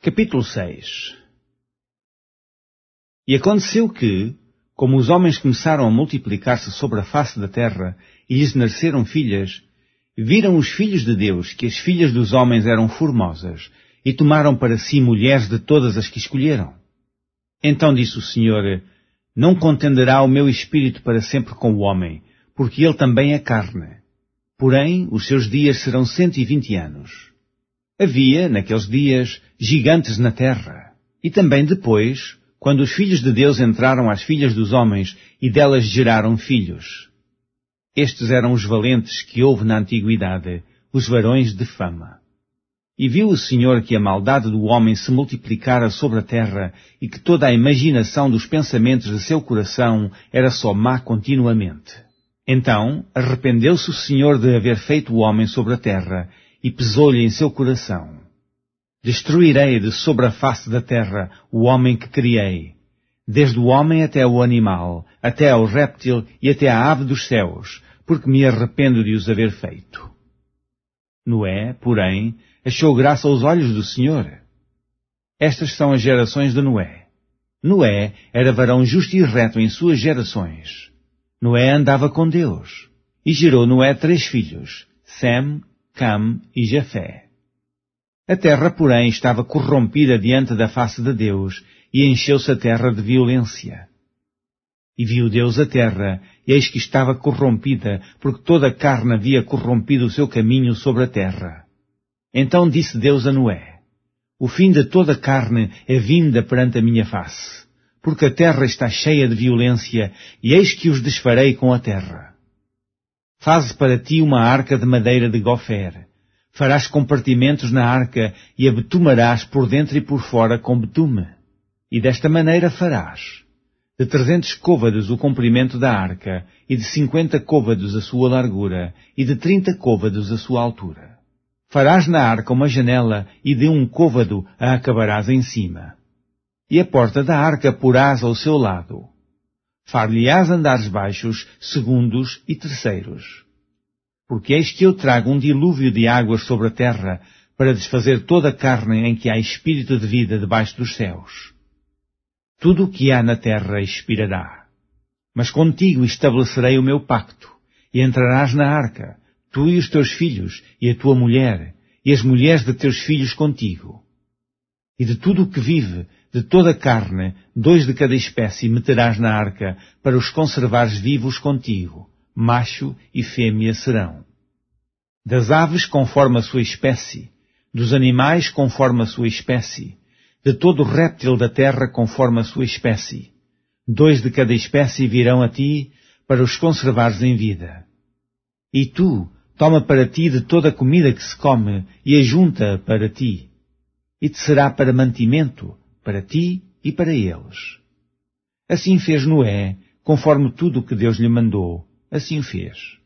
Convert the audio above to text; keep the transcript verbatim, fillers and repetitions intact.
Capítulo seis. E aconteceu que, como os homens começaram a multiplicar-se sobre a face da terra e lhes nasceram filhas, viram os filhos de Deus que as filhas dos homens eram formosas e tomaram para si mulheres de todas as que escolheram. Então disse o Senhor: Não contenderá o meu espírito para sempre com o homem, porque ele também é carne. Porém, os seus dias serão cento e vinte anos. Havia, naqueles dias, gigantes na terra. E também depois, quando os filhos de Deus entraram às filhas dos homens e delas geraram filhos. Estes eram os valentes que houve na antiguidade, os varões de fama. E viu o Senhor que a maldade do homem se multiplicara sobre a terra e que toda a imaginação dos pensamentos de seu coração era só má continuamente. Então arrependeu-se o Senhor de haver feito o homem sobre a terra e pesou-lhe em seu coração. Destruirei de sobre a face da terra o homem que criei, desde o homem até o animal, até ao réptil e até à ave dos céus, porque me arrependo de os haver feito. Noé, porém, achou graça aos olhos do Senhor. Estas são as gerações de Noé. Noé era varão justo e reto em suas gerações. Noé andava com Deus. E gerou Noé três filhos, Sem, Cam e Jafé. A terra, porém, estava corrompida diante da face de Deus, e encheu-se a terra de violência. E viu Deus a terra, e eis que estava corrompida, porque toda a carne havia corrompido o seu caminho sobre a terra. Então disse Deus a Noé: O fim de toda a carne é vinda perante a minha face, porque a terra está cheia de violência, e eis que os desfarei com a terra. Faze para ti uma arca de madeira de gofer. Farás compartimentos na arca e a betumarás por dentro e por fora com betume. E desta maneira farás. De trezentos côvados o comprimento da arca, e de cinquenta côvados a sua largura, e de trinta côvados a sua altura. Farás na arca uma janela, e de um côvado a acabarás em cima. E a porta da arca porás ao seu lado. Far-lhe-ás andares baixos, segundos e terceiros. Porque eis que eu trago um dilúvio de águas sobre a terra, para desfazer toda a carne em que há espírito de vida debaixo dos céus. Tudo o que há na terra expirará. Mas contigo estabelecerei o meu pacto, e entrarás na arca, tu e os teus filhos, e a tua mulher, e as mulheres de teus filhos contigo. E de tudo o que vive, de toda a carne, dois de cada espécie meterás na arca, para os conservares vivos contigo. Macho e fêmea serão. Das aves conforme a sua espécie, dos animais conforme a sua espécie, de todo o réptil da terra conforme a sua espécie. Dois de cada espécie virão a ti, para os conservares em vida. E tu, toma para ti de toda a comida que se come, e ajunta para ti. E te será para mantimento, para ti e para eles. Assim fez Noé, conforme tudo o que Deus lhe mandou. Assim fez.